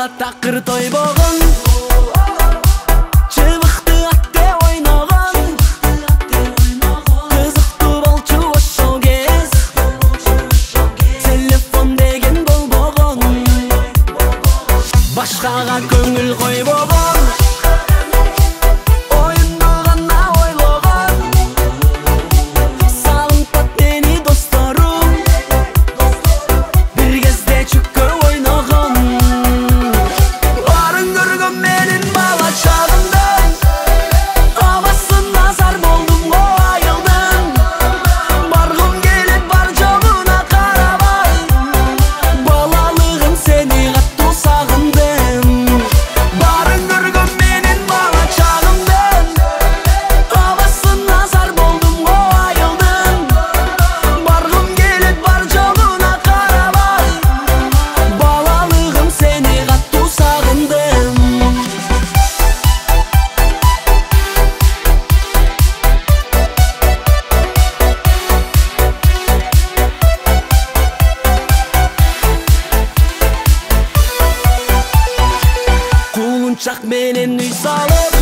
такыр тойбогон чыбыкты атте ойногон кызыктуу болчу ошол кез телефон деген болбогон башкага көңүл койбогон оюнду гана ойлогон сагынтат мени досторум бир кезде чүккө ойногон барын көргөн менин бала чагымдын абасын назар болдум го айылдын баргым келет бар жогуна карабай балалыгым сени катуу сагындым барын көргөн менин бала чагымдын абасын назар болдум го айылдын баргым келет бар жогуна карабай балалыгым сени катуу сагындым кулунчак менен үй салып